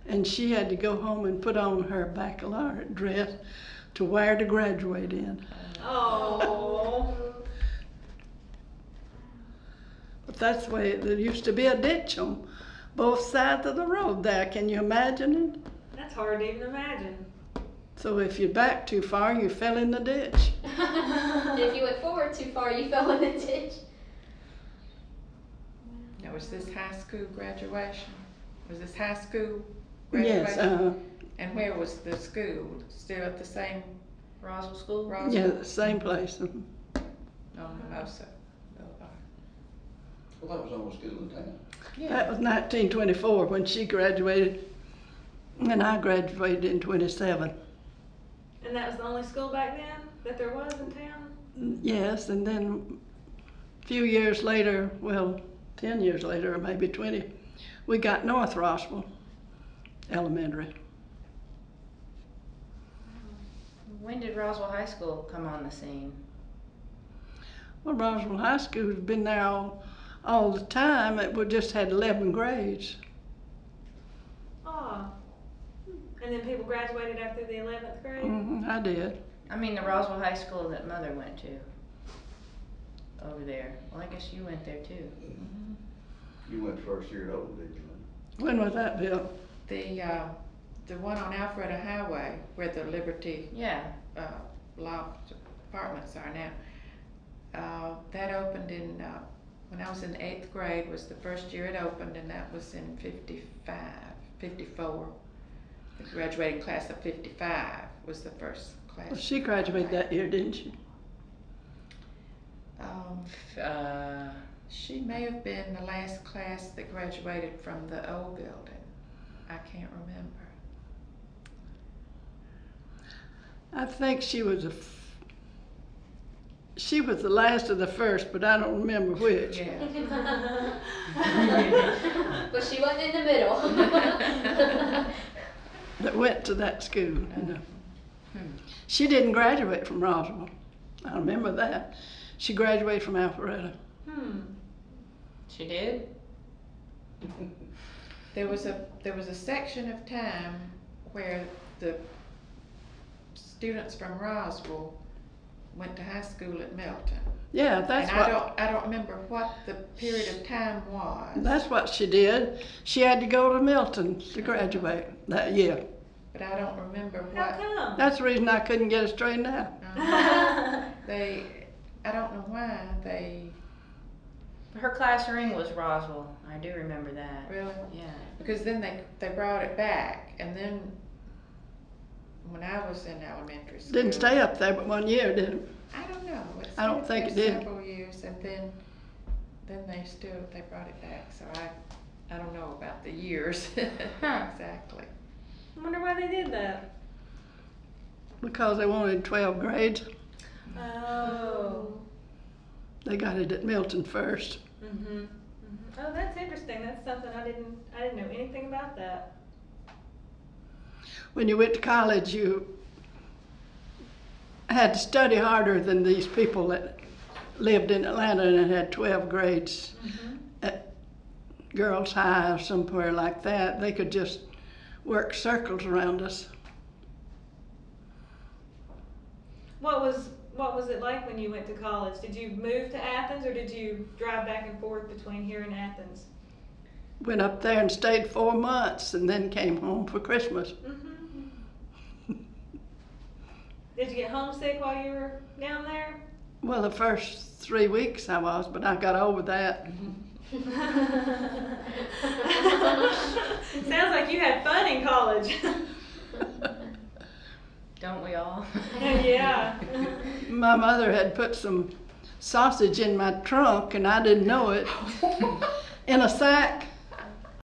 and she had to go home and put on her baccalaureate dress to wear to graduate in. Oh. But that's the way, there used to be a ditch on both sides of the road there. Can you imagine it? That's hard to even imagine. So if you backed too far, you fell in the ditch. If you went forward too far, you fell in the ditch. Now, was this high school graduation? Was this high school graduation? Yes, And where was the school? Still at the same Roswell School? Roswell? yeah, the same place. On Mimosa. Well, that was the only school in town. That was 1924 when she graduated, and I graduated in 27. And that was the only school back then that there was in town? Yes, and then a few years later, well, 10 years later, or maybe 20, we got North Roswell Elementary. When did Roswell High School come on the scene? Well, Roswell High School's been there all the time. We just had 11 grades. Oh. And then people graduated after the 11th grade? I did. I mean the Roswell High School that Mother went to. Over there. Well, I guess you went there too. You went first year at Old, did you? When was that, Bill? The one on Alpharetta Highway where the Liberty Yeah. Law apartments are now. That opened in, when I was in 8th grade was the first year it opened, and that was in 54. The graduating class of 55 was the first class. Well, she graduated that year, didn't she? She may have been the last class that graduated from the old building. I can't remember. I think she was the last of the first, but I don't remember which. Yeah. But she wasn't in the middle. That went to that school. You know. She didn't graduate from Roswell. I remember that. She graduated from Alpharetta. She did? There was a section of time where the students from Roswell went to high school at Milton. Yeah, that's and what. I don't remember what the period of time was. That's what she did. She had to go to Milton to graduate that year. But I don't remember How what. come? That's the reason I couldn't get it straightened out. I don't know why they. Her class ring was Roswell. I do remember that. Really? Yeah. Because then they brought it back, and then when I was in elementary school. Didn't stay up there but 1 year, did it? I don't know. I don't think it stayed did. Several years, and then they brought it back. So I don't know about the years exactly. I wonder why they did that. Because they wanted 12 grades. Oh. They got it at Milton first. Oh, that's interesting. That's something I didn't know anything about that. When you went to college, you had to study harder than these people that lived in Atlanta and had 12 grades at Girls High or somewhere like that. They could just work circles around us. What was it like when you went to college? Did you move to Athens, or did you drive back and forth between here and Athens? Went up there and stayed 4 months and then came home for Christmas. Did you get homesick while you were down there? Well, the first 3 weeks I was, but I got over that. Sounds like you had fun in college. Don't we all? Yeah. My mother had put some sausage in my trunk and I didn't know it, in a sack.